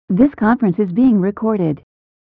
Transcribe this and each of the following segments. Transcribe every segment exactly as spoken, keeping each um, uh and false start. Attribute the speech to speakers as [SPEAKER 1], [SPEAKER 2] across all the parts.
[SPEAKER 1] This conference is being recorded.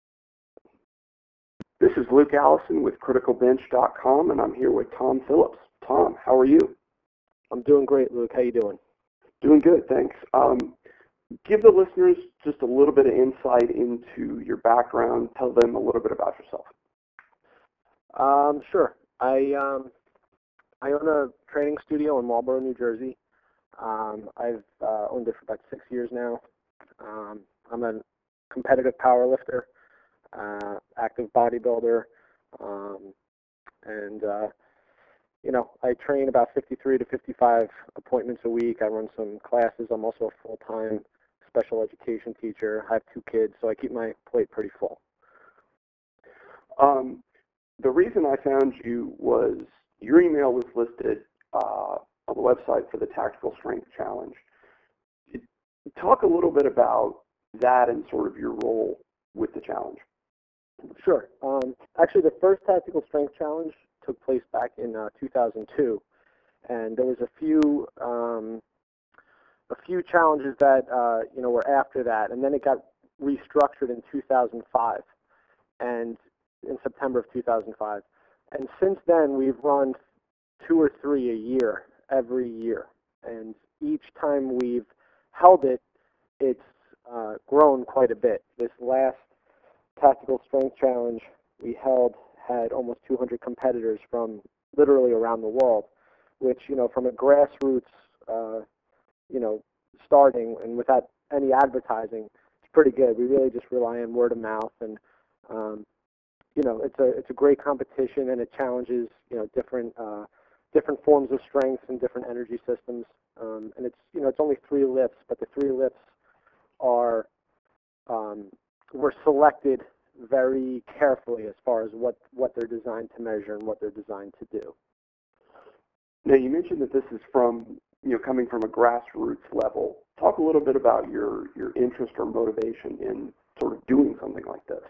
[SPEAKER 2] This is Luke Allison with Critical Bench dot com, and I'm here with Tom Phillips. Tom, how are you?
[SPEAKER 3] I'm doing great, Luke. How you doing?
[SPEAKER 2] Doing good, thanks. Um, give the listeners just a little bit of insight into your background. Tell them a little bit about yourself.
[SPEAKER 3] Um, sure. I um, I own a training studio in Marlboro, New Jersey. Um, I've uh, owned it for about six years now. Um, I'm a competitive powerlifter, uh, active bodybuilder, um, and uh, you know, I train about fifty-three to fifty-five appointments a week. I run some classes. I'm also a full-time special education teacher. I have two kids, so I keep my plate pretty full.
[SPEAKER 2] Um, the reason I found you was your email was listed uh, on the website for the Tactical Strength Challenge. Talk a little bit about that and sort of your role with the challenge.
[SPEAKER 3] Sure. Um, actually, the first Tactical Strength Challenge took place back in uh, two thousand two, and there was a few um, a few challenges that uh, you know were after that, and then it got restructured in two thousand five, and in September of two thousand five, and since then we've run two or three a year every year, and each time we've held it, it's uh, grown quite a bit. This last Tactical Strength Challenge we held had almost two hundred competitors from literally around the world, which, you know, from a grassroots, uh, you know, starting and without any advertising, it's pretty good. We really just rely on word of mouth, and um, you know, it's a it's a great competition, and it challenges, you know, different uh, different forms of strength and different energy systems. Um, and it's you know it's only three lifts, but the three lifts are um, were selected very carefully as far as what, what they're designed to measure and what they're designed to do.
[SPEAKER 2] Now, you mentioned that this is from, you know, coming from a grassroots level. Talk a little bit about your, your interest or motivation in sort of doing something like this.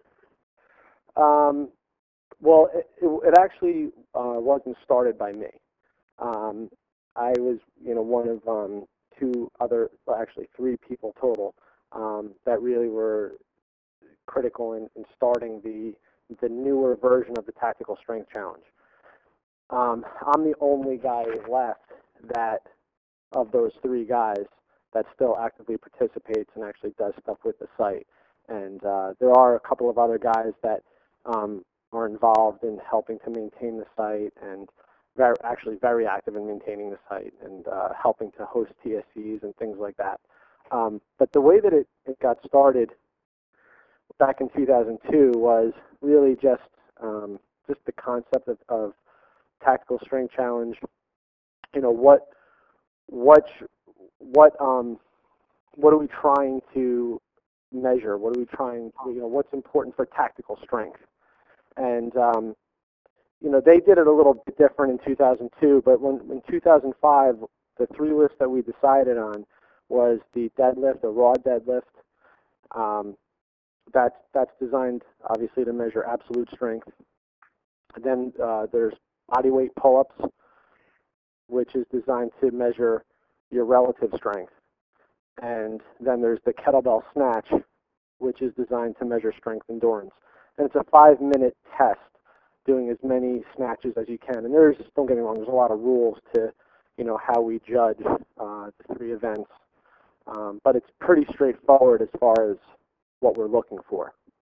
[SPEAKER 3] Um, well, it, it, it actually uh, wasn't started by me. Um, I was, you know, one of um, two other, well, actually three people total um, that really were critical in, in starting the the newer version of the Tactical Strength Challenge. Um, I'm the only guy left that, of those three guys, that still actively participates and actually does stuff with the site. And uh, there are a couple of other guys that um, are involved in helping to maintain the site and very, actually very active in maintaining the site and uh, helping to host T S Cs and things like that. Um, but the way that it, it got started back in two thousand two was really just um, just the concept of, of Tactical Strength Challenge. You know, what what what um what are we trying to measure? What are we trying? You know, what's important for tactical strength? And um, you know, they did it a little bit different in two thousand two. But when in two thousand five, the three lifts that we decided on was the deadlift, the raw deadlift. Um, That's that's designed obviously to measure absolute strength. And then uh, there's body weight pull-ups, which is designed to measure your relative strength. And then there's the kettlebell snatch, which is designed to measure strength endurance. And it's a five-minute test, doing as many snatches as you can. And there's, don't get me wrong, there's a lot of rules to, you know, how we judge uh, the three events. Um, but it's pretty straightforward as far as what we're looking for.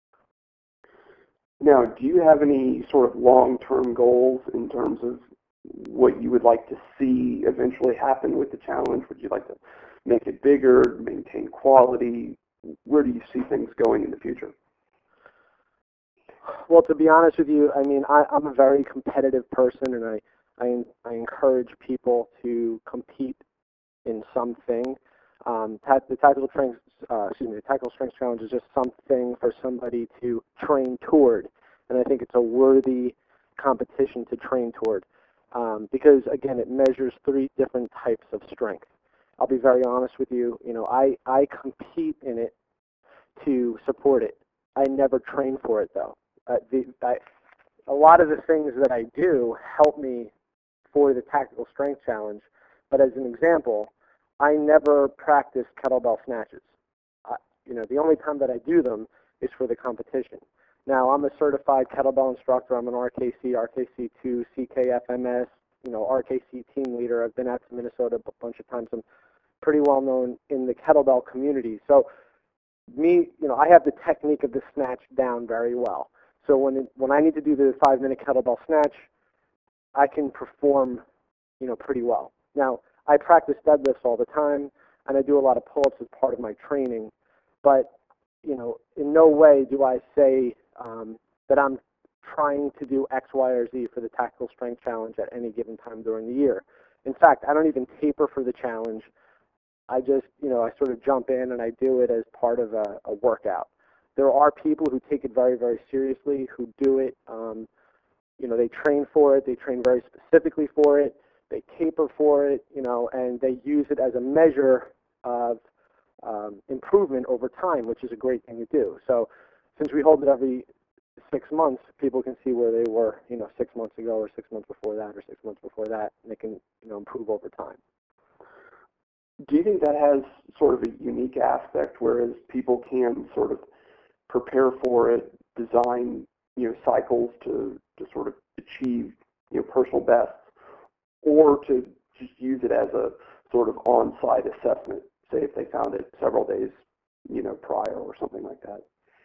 [SPEAKER 2] Now, do you have any sort of long-term goals in terms of what you would like to see eventually happen with the challenge? Would you like to make it bigger, maintain quality? Where do you see things going in the future?
[SPEAKER 3] Well, to be honest with you, I mean, I, I'm a very competitive person, and I, I, I encourage people to compete in something. Um, the tactical strength, uh, excuse me, the Tactical Strength Challenge is just something for somebody to train toward, and I think it's a worthy competition to train toward, um, because again, it measures three different types of strength. I'll be very honest with you. You know, I I compete in it to support it. I never train for it though. Uh, the, I, a lot of the things that I do help me for the Tactical Strength Challenge, but as an example, I never practiced kettlebell snatches. I, you know, the only time that I do them is for the competition. Now, I'm a certified kettlebell instructor. I'm an R K C, R K C two, C K F M S, you know, R K C team leader. I've been out to Minnesota a bunch of times. I'm pretty well known in the kettlebell community. So me, you know, I have the technique of the snatch down very well. So when it, when I need to do the five-minute kettlebell snatch, I can perform, you know, pretty well. Now, I practice deadlifts all the time, and I do a lot of pull-ups as part of my training. But, you know, in no way do I say um, that I'm trying to do X, Y, or Z for the Tactical Strength Challenge at any given time during the year. In fact, I don't even taper for the challenge. I just, you know, I sort of jump in and I do it as part of a, a workout. There are people who take it very, very seriously, who do it, um, you know, they train for it, they train very specifically for it, they taper for it, you know, and they use it as a measure of um, improvement over time, which is a great thing to do. So since we hold it every six months, people can see where they were, you know, six months ago or six months before that or six months before that, and they can, you know, improve over time.
[SPEAKER 2] Do you think that has sort of a unique aspect, whereas people can sort of prepare for it, design, you know, cycles to, to sort of achieve, you know, personal bests, or to just use it as a sort of on-site assessment, say if they found it several days, you know, prior or something like that?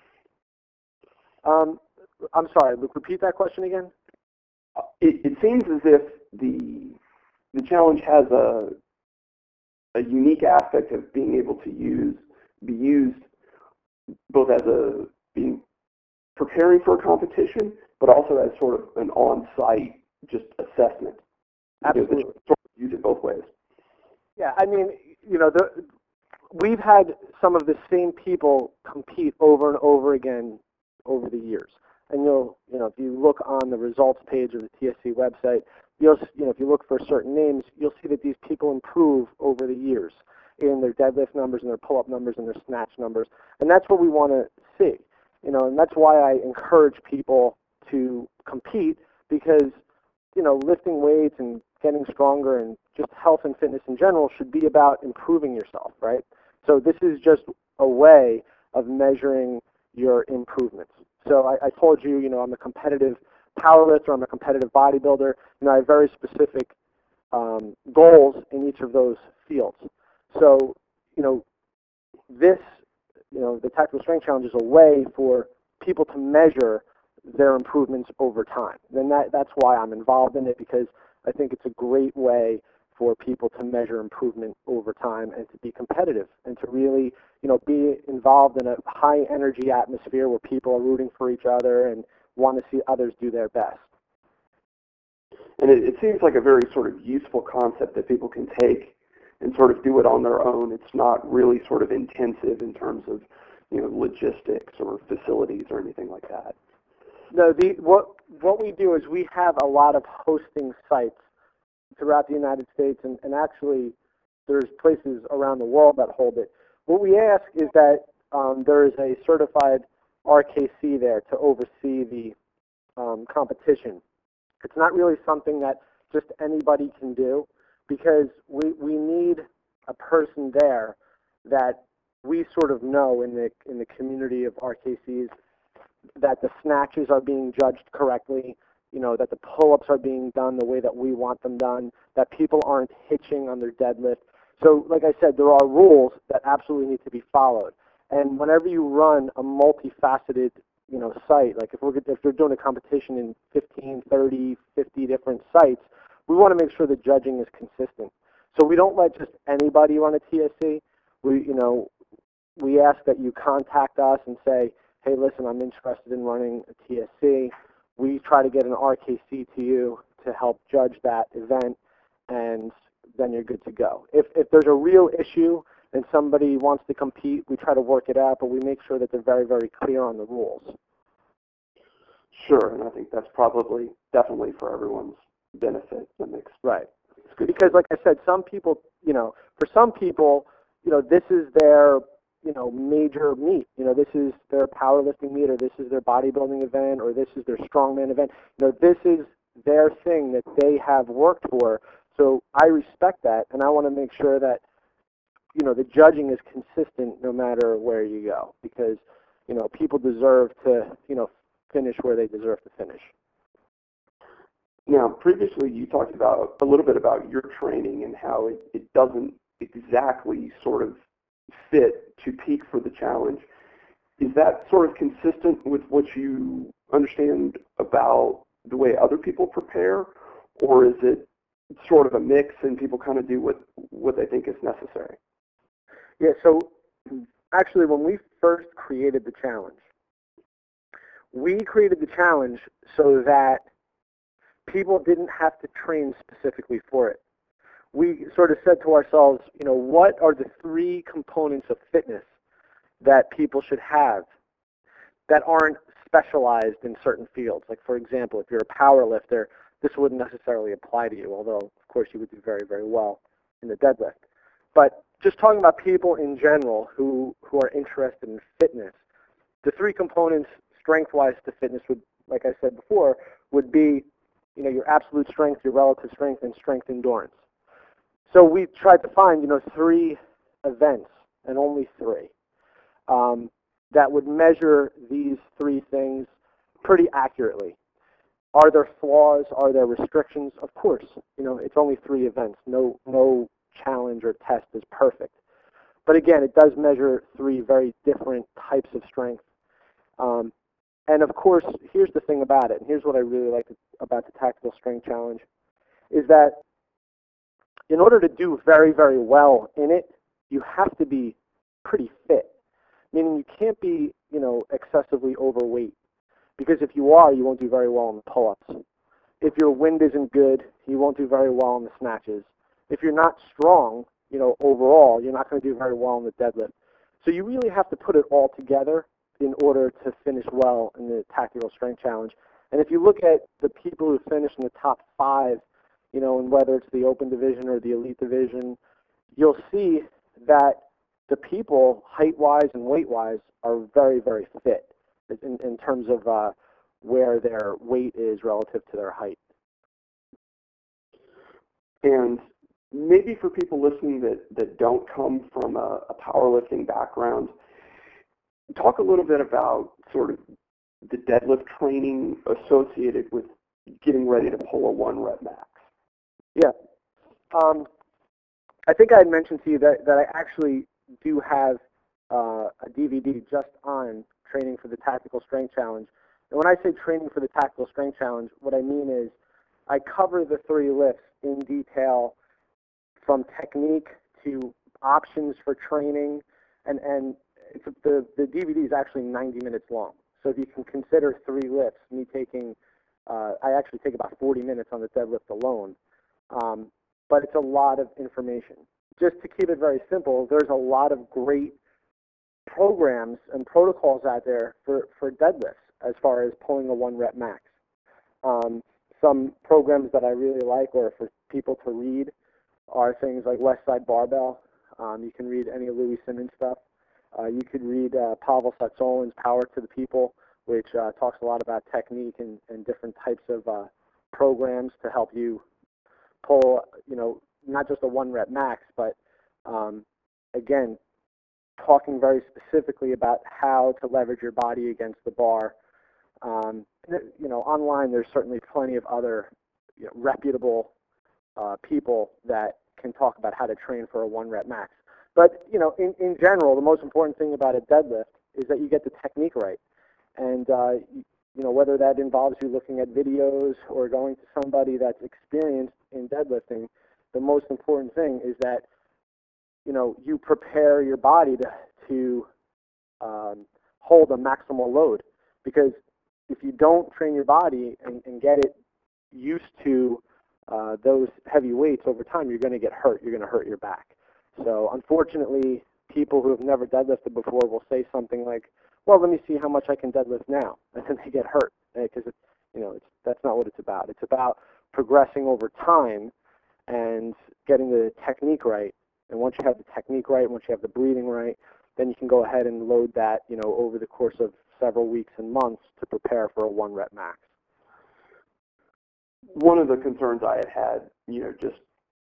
[SPEAKER 3] Um, I'm sorry, Luke, repeat that question again?
[SPEAKER 2] Uh, it, it seems as if the the challenge has a a unique aspect of being able to use, be used both as a, being preparing for a competition, but also as sort of an on-site just assessment.
[SPEAKER 3] Absolutely.
[SPEAKER 2] You know, sort of use it both ways.
[SPEAKER 3] Yeah, I mean, you know, the, we've had some of the same people compete over and over again over the years. And you'll, you know, if you look on the results page of the T S C website, you'll, you know, if you look for certain names, you'll see that these people improve over the years in their deadlift numbers and their pull-up numbers and their snatch numbers. And that's what we want to see, you know, and that's why I encourage people to compete, because, you know, lifting weights and getting stronger and just health and fitness in general should be about improving yourself, right? So this is just a way of measuring your improvements. So I, I told you, you know, I'm a competitive powerlifter, I'm a competitive bodybuilder, and I have very specific um, goals in each of those fields. So, you know, this, you know, the Tactical Strength Challenge is a way for people to measure their improvements over time. And that, that's why I'm involved in it, because I think it's a great way for people to measure improvement over time and to be competitive and to really, you know, be involved in a high energy atmosphere where people are rooting for each other and want to see others do their best.
[SPEAKER 2] And it, it seems like a very sort of useful concept that people can take and sort of do it on their own. It's not really sort of intensive in terms of, you know, logistics or facilities or anything like that.
[SPEAKER 3] No, the, what, what we do is we have a lot of hosting sites throughout the United States, and, and actually there's places around the world that hold it. What we ask is that um, there is a certified R K C there to oversee the um, competition. It's not really something that just anybody can do, because we, we need a person there that we sort of know in the, in the community of R K Cs that the snatches are being judged correctly, you know, that the pull-ups are being done the way that we want them done, that people aren't hitching on their deadlift. So, like I said, there are rules that absolutely need to be followed. And whenever you run a multifaceted, you know, site, like if we're if you're doing a competition in fifteen, thirty, fifty different sites, we want to make sure the judging is consistent. So we don't let just anybody run a T S C. We, you know, we ask that you contact us and say, hey, listen, I'm interested in running a T S C. We try to get an R K C to you to help judge that event, and then you're good to go. If, if there's a real issue and somebody wants to compete, we try to work it out, but we make sure that they're very, very clear on the rules.
[SPEAKER 2] Sure, and I think that's probably definitely for everyone's benefit. That makes
[SPEAKER 3] right.
[SPEAKER 2] It's good.
[SPEAKER 3] Because, like I said, some people, you know, for some people, you know, this is their, you know, major meet. You know, this is their powerlifting meet, or this is their bodybuilding event, or this is their strongman event. You know, this is their thing that they have worked for. So I respect that, and I want to make sure that, you know, the judging is consistent no matter where you go, because, you know, people deserve to, you know, finish where they deserve to finish.
[SPEAKER 2] Now, previously you talked about a little bit about your training and how it, it doesn't exactly sort of fit to peak for the challenge. Is that sort of consistent with what you understand about the way other people prepare, or is it sort of a mix and people kind of do what, what they think is necessary?
[SPEAKER 3] Yeah, so actually when we first created the challenge, we created the challenge so that people didn't have to train specifically for it. We sort of said to ourselves, you know, what are the three components of fitness that people should have that aren't specialized in certain fields? Like, for example, if you're a power lifter, this wouldn't necessarily apply to you, although, of course, you would do very, very well in the deadlift. But just talking about people in general who, who are interested in fitness, the three components strength-wise to fitness would, like I said before, would be, you know, your absolute strength, your relative strength, and strength endurance. So we tried to find, you know, three events, and only three, um, that would measure these three things pretty accurately. Are there flaws? Are there restrictions? Of course, you know, it's only three events. No, no challenge or test is perfect. But again, it does measure three very different types of strength. Um, and of course, here's the thing about it, and here's what I really like about the Tactical Strength Challenge, is that in order to do very, very well in it, you have to be pretty fit. Meaning you can't be, you know, excessively overweight. Because if you are, you won't do very well in the pull-ups. If your wind isn't good, you won't do very well in the snatches. If you're not strong, you know, overall, you're not going to do very well in the deadlift. So you really have to put it all together in order to finish well in the Tactical Strength Challenge. And if you look at the people who finish in the top five, you know, and whether it's the open division or the elite division, you'll see that the people, height-wise and weight-wise, are very, very fit in, in terms of uh, where their weight is relative to their height.
[SPEAKER 2] And maybe for people listening that, that don't come from a, a powerlifting background, talk a little bit about sort of the deadlift training associated with getting ready to pull a one rep max.
[SPEAKER 3] Yeah. Um, I think I had mentioned to you that, that I actually do have uh, a D V D just on training for the Tactical Strength Challenge. And when I say training for the Tactical Strength Challenge, what I mean is I cover the three lifts in detail, from technique to options for training, and, and it's, the, the D V D is actually ninety minutes long. So if you can consider three lifts, me taking, uh, I actually take about forty minutes on the deadlift alone, um, but it's a lot of information. Just to keep it very simple, there's a lot of great programs and protocols out there for, for deadlifts as far as pulling a one rep max. Um, some programs that I really like, or for people to read, are things like Westside Barbell. Um, you can read any of Louis Simmons stuff. Uh, you could read uh, Pavel Satsolin's Power to the People, which uh, talks a lot about technique and, and different types of uh, programs to help you pull, you know, not just a one rep max, but um, again, talking very specifically about how to leverage your body against the bar. Um, you know, online there's certainly plenty of other, you know, reputable uh, people that can talk about how to train for a one rep max. But, you know, in, in general, the most important thing about a deadlift is that you get the technique right. And, uh, you, you know, whether that involves you looking at videos or going to somebody that's experienced in deadlifting, the most important thing is that, you know, you prepare your body to, to um, hold a maximal load. Because if you don't train your body and, and get it used to uh, those heavy weights over time, you're going to get hurt. You're going to hurt your back. So unfortunately, people who have never deadlifted before will say something like, well, let me see how much I can deadlift now. And then they get hurt because, right? you know, it's, that's not what it's about. It's about progressing over time and getting the technique right. And once you have the technique right, once you have the breathing right, then you can go ahead and load that, you know, over the course of several weeks and months to prepare for a one rep max.
[SPEAKER 2] One of the concerns I had had, you know, just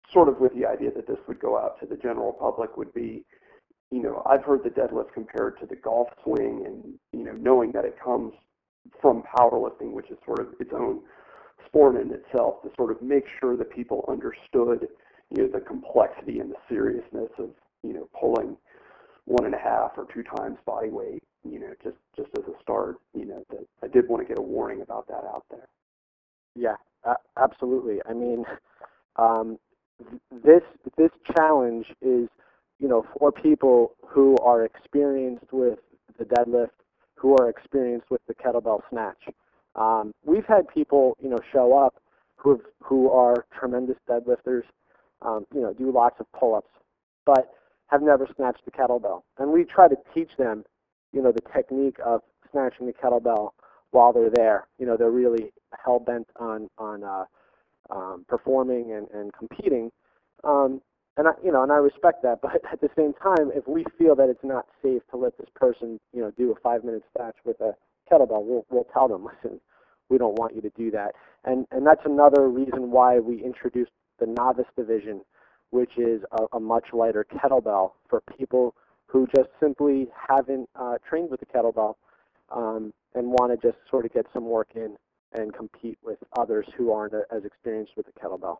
[SPEAKER 2] sort of with the idea that this would go out to the general public would be, you know, I've heard the deadlift compared to the golf swing, and, you know, knowing that it comes from powerlifting, which is sort of its own sport in itself, to sort of make sure that people understood, you know, the complexity and the seriousness of, you know, pulling one and a half or two times body weight, you know, just, just as a start, you know, that I did want to get a warning about that out there.
[SPEAKER 3] Yeah, uh, absolutely. I mean, um, this this challenge is, you know, for people who are experienced with the deadlift, who are experienced with the kettlebell snatch. Um, we've had people, you know, show up who have, who are tremendous deadlifters, um, you know, do lots of pull-ups, but have never snatched the kettlebell. And we try to teach them, you know, the technique of snatching the kettlebell while they're there. You know, they're really hell-bent on, on uh, um, performing and, and competing. Um, and, I, you know, and I respect that, but at the same time, if we feel that it's not safe to let this person, you know, do a five-minute snatch with a kettlebell, we'll, we'll tell them, listen, we don't want you to do that. And, and that's another reason why we introduced the novice division, which is a, a much lighter kettlebell for people who just simply haven't uh, trained with the kettlebell um, and want to just sort of get some work in and compete with others who aren't as experienced with the kettlebell.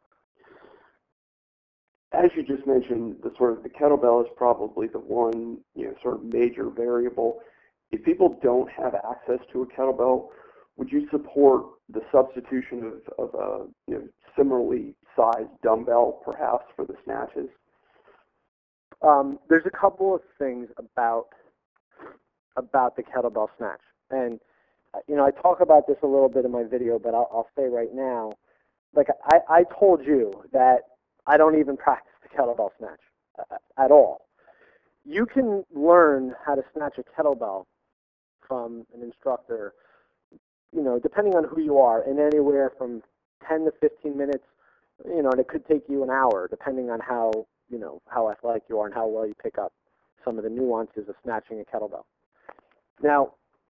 [SPEAKER 2] As you just mentioned, the sort of the kettlebell is probably the one, you know, sort of major variable. If people don't have access to a kettlebell, would you support the substitution of, of a, you know, similarly sized dumbbell, perhaps, for the snatches?
[SPEAKER 3] Um, there's a couple of things about about the kettlebell snatch, and you know, I talk about this a little bit in my video, but I'll, I'll say right now, like I, I told you that I don't even practice the kettlebell snatch uh, at all. You can learn how to snatch a kettlebell from an instructor, you know, depending on who you are, in anywhere from ten to fifteen minutes, you know, and it could take you an hour, depending on how, you know, how athletic you are and how well you pick up some of the nuances of snatching a kettlebell. Now,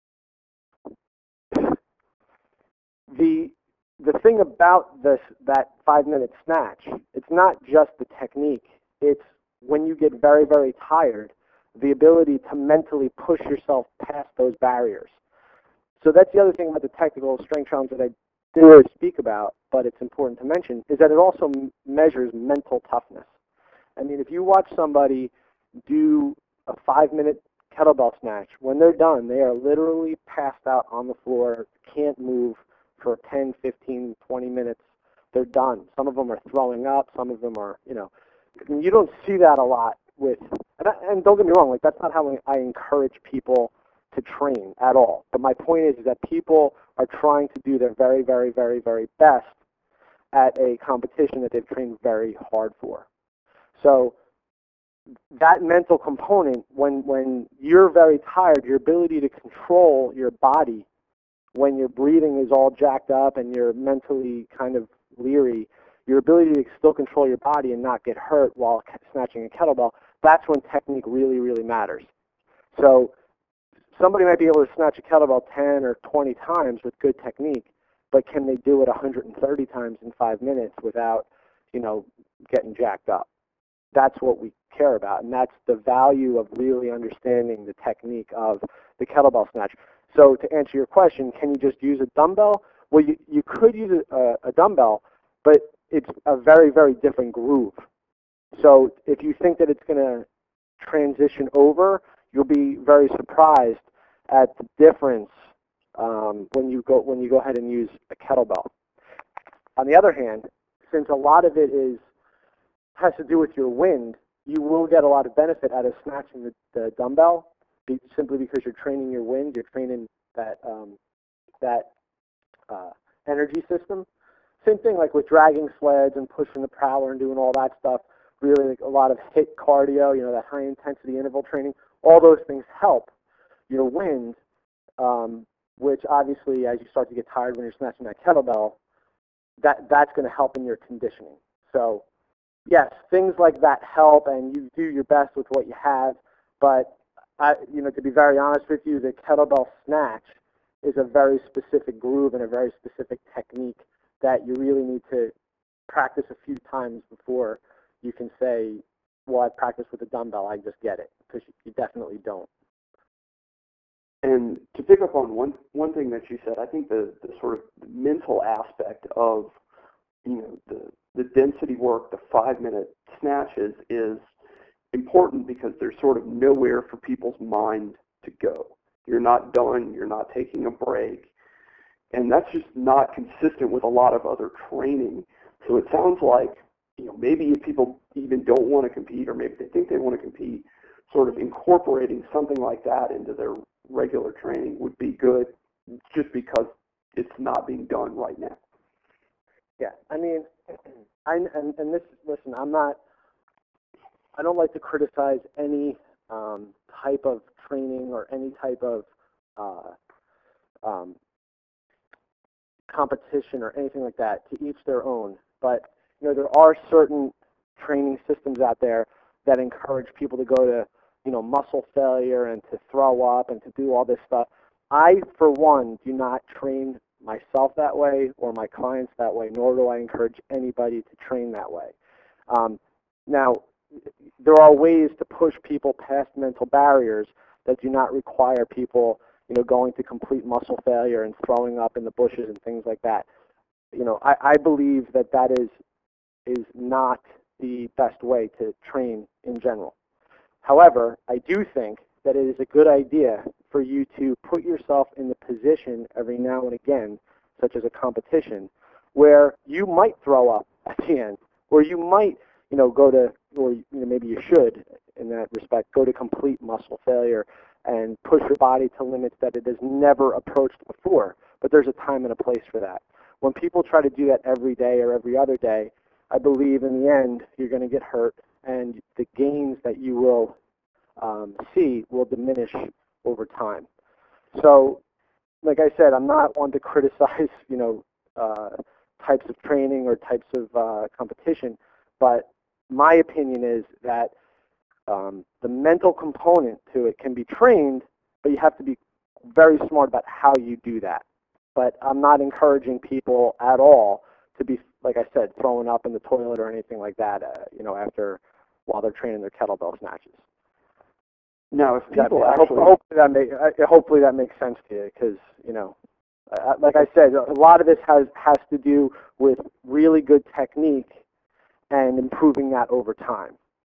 [SPEAKER 3] the the thing about this that five-minute snatch, it's not just the technique. It's when you get very, very tired, the ability to mentally push yourself past those barriers. So that's the other thing about the technical strength challenge that I didn't really speak about, but it's important to mention, is that it also m- measures mental toughness. I mean, if you watch somebody do a five-minute kettlebell snatch, when they're done, they are literally passed out on the floor, can't move for ten, fifteen, twenty minutes. They're done. Some of them are throwing up. Some of them are, you know, you don't see that a lot with, and, I, and don't get me wrong, like that's not how I encourage people to train at all. But my point is, is that people are trying to do their very, very, very, very best at a competition that they've trained very hard for. So that mental component, when, when you're very tired, your ability to control your body when your breathing is all jacked up and you're mentally kind of leery, your ability to still control your body and not get hurt while snatching a kettlebell, that's when technique really, really matters. So somebody might be able to snatch a kettlebell ten or twenty times with good technique, but can they do it one hundred thirty times in five minutes without, you know, getting jacked up? That's what we care about, and that's the value of really understanding the technique of the kettlebell snatch. So to answer your question, can you just use a dumbbell? Well, you, you could use a, a dumbbell, but it's a very, very different groove. So if you think that it's going to transition over, you'll be very surprised at the difference um, when you go when you go ahead and use a kettlebell. On the other hand, since a lot of it is has to do with your wind, you will get a lot of benefit out of snatching the, the dumbbell, be, simply because you're training your wind, you're training that um, that uh, energy system. Same thing like with dragging sleds and pushing the prowler and doing all that stuff. Really, like a lot of HIIT cardio, you know, that high intensity interval training. All those things help your wind, um, which obviously, as you start to get tired when you're snatching that kettlebell, that that's going to help in your conditioning. So, yes, things like that help, and you do your best with what you have. But I, you know, to be very honest with you, the kettlebell snatch is a very specific groove and a very specific technique that you really need to practice a few times before you can say, well, I've practiced with a dumbbell, I just get it, because you definitely don't.
[SPEAKER 2] And to pick up on one one thing that you said, I think the, the sort of mental aspect of, you know, the, the density work, the five-minute snatches is important because there's sort of nowhere for people's mind to go. You're not done. You're not taking a break. And that's just not consistent with a lot of other training. So it sounds like, you know, maybe if people even don't want to compete, or maybe they think they want to compete, sort of incorporating something like that into their regular training would be good, just because it's not being done right now.
[SPEAKER 3] Yeah, I mean, I and, and this, listen, I'm not, I don't like to criticize any um, type of training or any type of uh, um, competition or anything like that. To each their own. But you know, there are certain training systems out there that encourage people to go to, you know, muscle failure and to throw up and to do all this stuff. I, for one, do not train myself that way or my clients that way, nor do I encourage anybody to train that way. Um, now, there are ways to push people past mental barriers that do not require people, you know, going to complete muscle failure and throwing up in the bushes and things like that. You know, I, I believe that that is is not the best way to train in general. However, I do think that it is a good idea for you to put yourself in the position every now and again, such as a competition, where you might throw up at the end, or you might, you know, go to, or you know, maybe you should, in that respect, go to complete muscle failure and push your body to limits that it has never approached before. But there's a time and a place for that. When people try to do that every day or every other day, I believe in the end you're going to get hurt, and the gains that you will um, see will diminish over time. So, like I said, I'm not one to criticize, you know, uh, types of training or types of uh, competition, but my opinion is that um, the mental component to it can be trained, but you have to be very smart about how you do that. But I'm not encouraging people at all to be, like I said, throwing up in the toilet or anything like that, uh, you know, after, while they're training their kettlebell snatches.
[SPEAKER 2] Now, if people
[SPEAKER 3] that,
[SPEAKER 2] actually...
[SPEAKER 3] Hopefully that, make, hopefully that makes sense to you, because, you know, uh, like I said, a lot of this has, has to do with really good technique and improving that over time.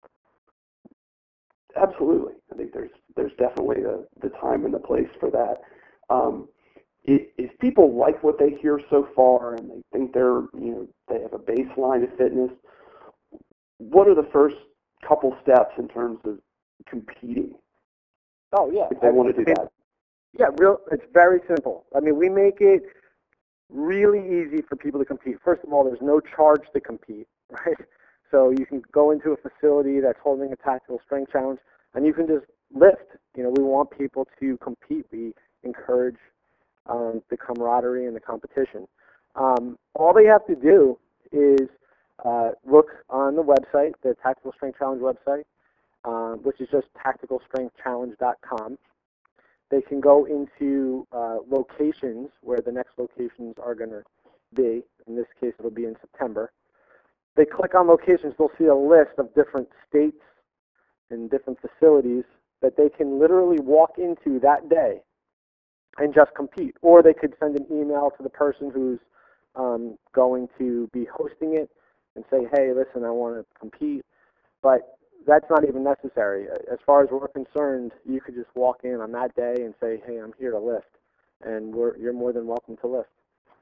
[SPEAKER 2] Absolutely. I think there's there's definitely the, the time and the place for that. Um, if, if people like what they hear so far and they think they're, you know, they have a baseline of fitness, what are the first couple steps in terms of competing?
[SPEAKER 3] Oh, yeah.
[SPEAKER 2] If they want to do that.
[SPEAKER 3] Yeah, real. It's very simple. I mean, we make it really easy for people to compete. First of all, there's no charge to compete, right? So you can go into a facility that's holding a tactical strength challenge, and you can just lift. You know, we want people to compete. We encourage um, the camaraderie and the competition. Um, all they have to do is uh, look on the website, the Tactical Strength Challenge website, um, which is just tactical strength challenge dot com. They can go into uh, locations where the next locations are going to be. In this case, it'll be in September. They click on locations, they'll see a list of different states and different facilities that they can literally walk into that day and just compete. Or they could send an email to the person who's um, going to be hosting it and say, hey, listen, I want to compete. But that's not even necessary. As far as we're concerned, you could just walk in on that day and say, hey, I'm here to lift. And we're, you're more than welcome to lift.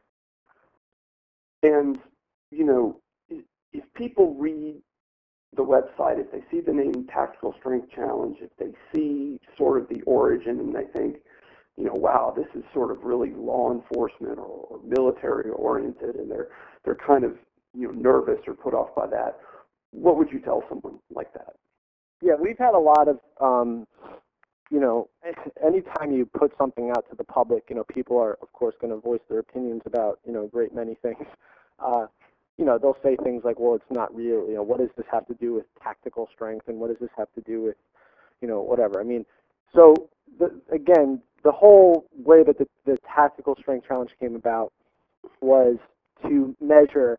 [SPEAKER 2] And, you know, if people read the website, if they see the name Tactical Strength Challenge, if they see sort of the origin and they think, you know, wow, this is sort of really law enforcement or, or military oriented, and they're they're kind of, you know, nervous or put off by that, what would you tell someone like that?
[SPEAKER 3] Yeah, we've had a lot of, um, you know, anytime you put something out to the public, you know, people are, of course, going to voice their opinions about, you know, a great many things. Uh, you know, they'll say things like, well, it's not real. You know, what does this have to do with tactical strength, and what does this have to do with, you know, whatever. I mean, so, the, again, the whole way that the, the Tactical Strength Challenge came about was to measure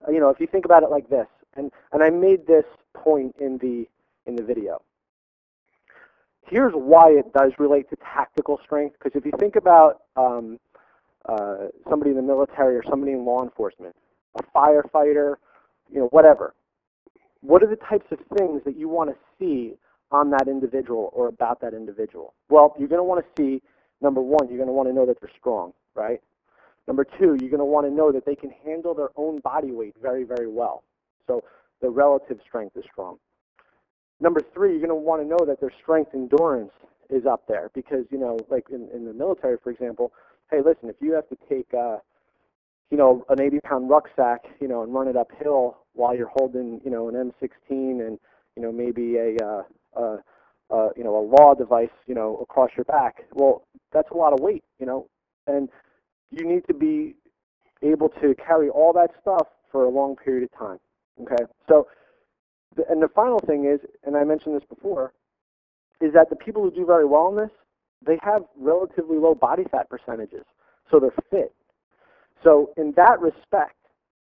[SPEAKER 3] you know, if you think about it like this, and, and I made this point in the, in the video. Here's why it does relate to tactical strength, because if you think about um, uh, somebody in the military or somebody in law enforcement, a firefighter, you know, whatever, what are the types of things that you want to see on that individual or about that individual? Well, you're going to want to see, number one, you're going to want to know that they're strong, right? Number two, you're going to want to know that they can handle their own body weight very, very well. So the relative strength is strong. Number three, you're going to want to know that their strength endurance is up there because, you know, like in, in the military, for example, hey, listen, if you have to take, uh, you know, an eighty pound rucksack, you know, and run it uphill while you're holding, you know, an M sixteen and, you know, maybe a, uh, uh, uh, you know, a law device, you know, across your back, well, that's a lot of weight, you know, and you need to be able to carry all that stuff for a long period of time, okay? So, and the final thing is, and I mentioned this before, is that the people who do very well in this, they have relatively low body fat percentages, so they're fit. So in that respect,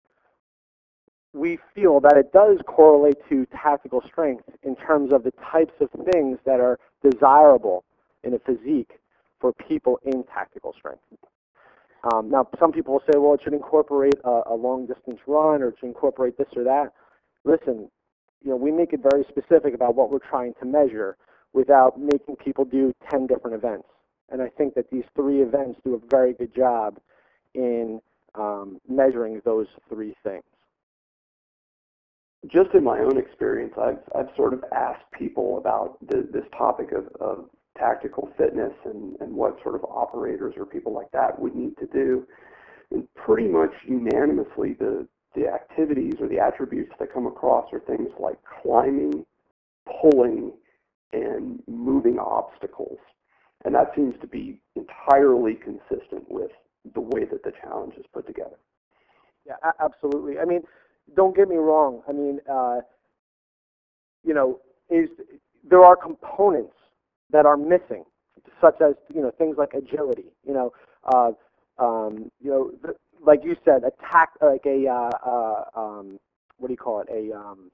[SPEAKER 3] we feel that it does correlate to tactical strength in terms of the types of things that are desirable in a physique for people in tactical strength. Um, now, some people will say, well, it should incorporate a, a long-distance run or it should incorporate this or that. Listen, you know, we make it very specific about what we're trying to measure without making people do ten different events. And I think that these three events do a very good job in um, measuring those three things.
[SPEAKER 2] Just in my own experience, I've, I've sort of asked people about the, this topic of, of tactical fitness and, and what sort of operators or people like that would need to do. And pretty much unanimously, the, the activities or the attributes that come across are things like climbing, pulling, and moving obstacles. And that seems to be entirely consistent with the way that the challenge is put together.
[SPEAKER 3] Yeah, absolutely. I mean, don't get me wrong. I mean, uh, you know, is there are components that are missing, such as, you know, things like agility. You know, uh, um, you know, th like you said, attack like a uh, uh, um, what do you call it? A um,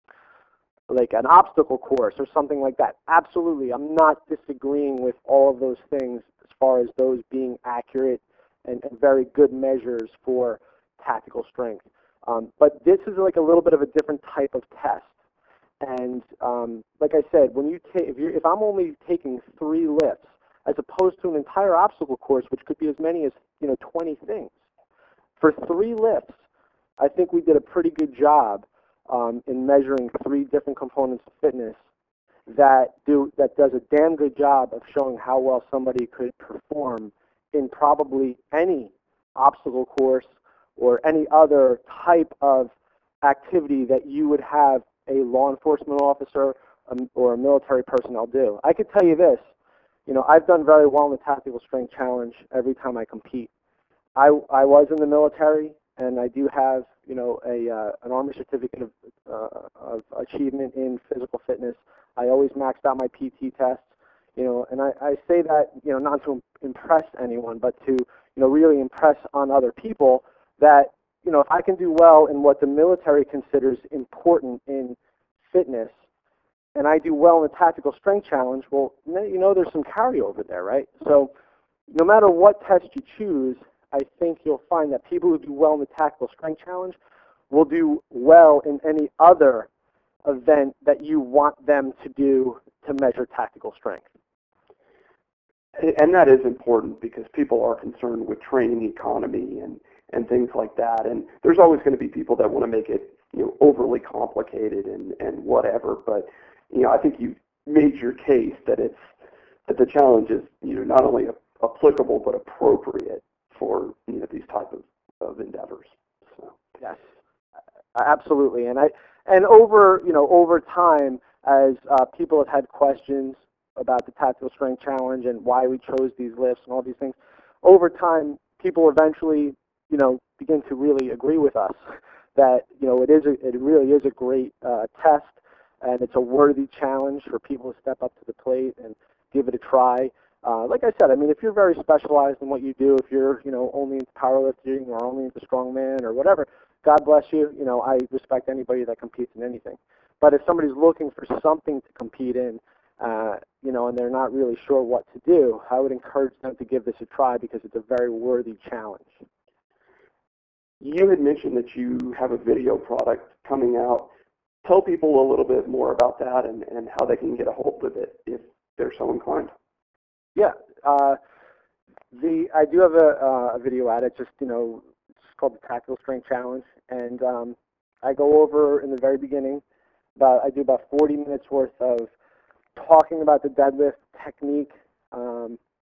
[SPEAKER 3] like an obstacle course or something like that. Absolutely, I'm not disagreeing with all of those things as far as those being accurate and, and very good measures for tactical strength. Um, but this is like a little bit of a different type of test. And um, like I said, when you take, if, if I'm only taking three lifts, as opposed to an entire obstacle course, which could be as many as, you know, twenty things, for three lifts, I think we did a pretty good job um, in measuring three different components of fitness that do that does a damn good job of showing how well somebody could perform in probably any obstacle course or any other type of activity that you would have a law enforcement officer um, or a military personnel do. I could tell you this, you know, I've done very well in the Tactical Strength Challenge every time I compete. I, I was in the military, and I do have, you know, a uh, an Army certificate of, uh, of achievement in physical fitness. I always maxed out my P T tests, you know, and I, I say that, you know, not to impress anyone, but to, you know, really impress on other people that, you know, if I can do well in what the military considers important in fitness, and I do well in the Tactical Strength Challenge, well, you know, there's some carryover there, right? So no matter what test you choose, I think you'll find that people who do well in the Tactical Strength Challenge will do well in any other event that you want them to do to measure tactical strength.
[SPEAKER 2] And that is important because people are concerned with training economy and, and things like that. And there's always going to be people that want to make it, you know, overly complicated and, and whatever. But, you know, I think you made your case that it's that the challenge is, you know, not only applicable but appropriate for, you know, these type of, of endeavors. So.
[SPEAKER 3] Yes, absolutely. And I and over, you know, over time, as uh, people have had questions about the Tactical Strength Challenge and why we chose these lifts and all these things, over time, people eventually, you know, begin to really agree with us that, you know, it is a, it really is a great uh, test, and it's a worthy challenge for people to step up to the plate and give it a try. Uh, like I said, I mean, if you're very specialized in what you do, if you're, you know, only into powerlifting or only into strongman or whatever, God bless you. You know, I respect anybody that competes in anything. But if somebody's looking for something to compete in, uh, you know, and they're not really sure what to do, I would encourage them to give this a try because it's a very worthy challenge.
[SPEAKER 2] You had mentioned that you have a video product coming out. Tell people a little bit more about that and, and how they can get a hold of it if they're so inclined.
[SPEAKER 3] Yeah, uh, the I do have a, uh, a video at it. Just you know, it's called the Tactical Strength Challenge, and um, I go over in the very beginning. About I do about forty minutes worth of talking about the deadlift technique, um,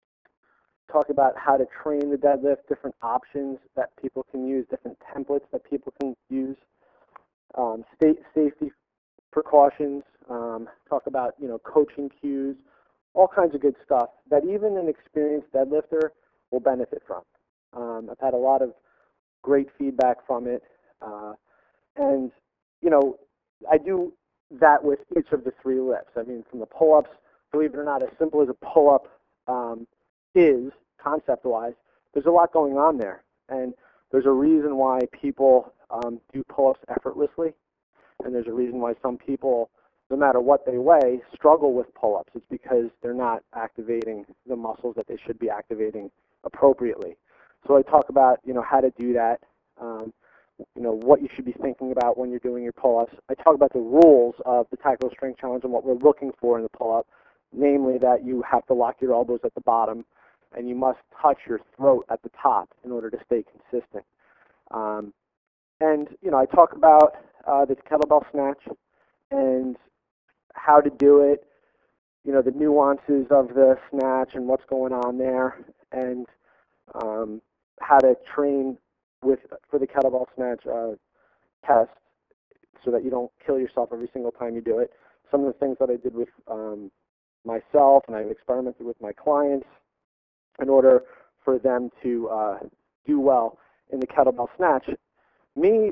[SPEAKER 3] talk about how to train the deadlift, different options that people can use, different templates that people can use, um, state safety precautions, um, talk about you know coaching cues, all kinds of good stuff that even an experienced deadlifter will benefit from. Um, I've had a lot of great feedback from it, uh, and you know I do that with each of the three lifts. I mean, from the pull-ups, believe it or not, as simple as a pull-up um, is, concept-wise, there's a lot going on there. And there's a reason why people um, do pull-ups effortlessly, and there's a reason why some people, no matter what they weigh, struggle with pull-ups. It's because they're not activating the muscles that they should be activating appropriately. So I talk about, you know, how to do that, um, you know, what you should be thinking about when you're doing your pull-ups. I talk about the rules of the Tactical Strength Challenge and what we're looking for in the pull-up, namely that you have to lock your elbows at the bottom and you must touch your throat at the top in order to stay consistent. Um, and, you know, I talk about uh, the kettlebell snatch and how to do it, you know, the nuances of the snatch and what's going on there, and um, how to train with for the kettlebell snatch uh, test so that you don't kill yourself every single time you do it. Some of the things that I did with um, myself and I've experimented with my clients in order for them to uh, do well in the kettlebell snatch. Me,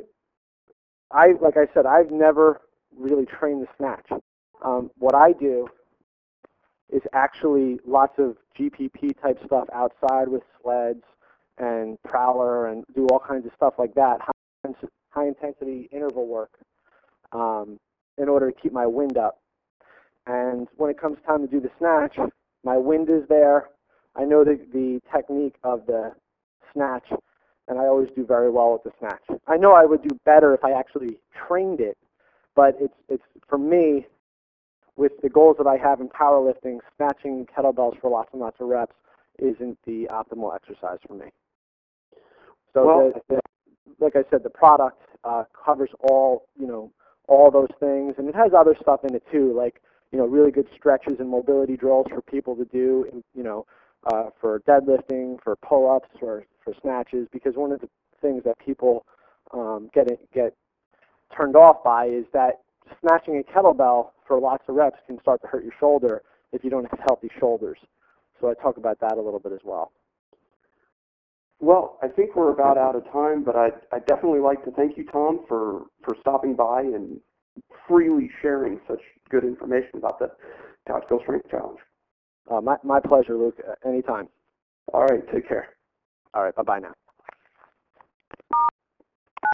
[SPEAKER 3] I like I said, I've never really trained the snatch. Um, what I do is actually lots of G P P type stuff outside with sleds and prowler and do all kinds of stuff like that, high, high intensity interval work um, in order to keep my wind up. And when it comes time to do the snatch, my wind is there. I know the, the technique of the snatch, and I always do very well with the snatch. I know I would do better if I actually trained it, but it's, it's for me, with the goals that I have in powerlifting, snatching kettlebells for lots and lots of reps isn't the optimal exercise for me. So,
[SPEAKER 2] well,
[SPEAKER 3] the, the, like I said, the product uh, covers all, you know, all those things, and it has other stuff in it too, like, you know, really good stretches and mobility drills for people to do, you know, uh, for deadlifting, for pull-ups, or for snatches. Because one of the things that people um, get it, get turned off by is that snatching a kettlebell for lots of reps can start to hurt your shoulder if you don't have healthy shoulders. So I talk about that a little bit as well.
[SPEAKER 2] Well, I think we're about out of time, but I'd, I'd definitely like to thank you, Tom, for, for stopping by and freely sharing such good information about the Tactical Strength Challenge.
[SPEAKER 3] Uh, my, my pleasure, Luke. Anytime.
[SPEAKER 2] All right, take care.
[SPEAKER 3] All right, bye-bye now.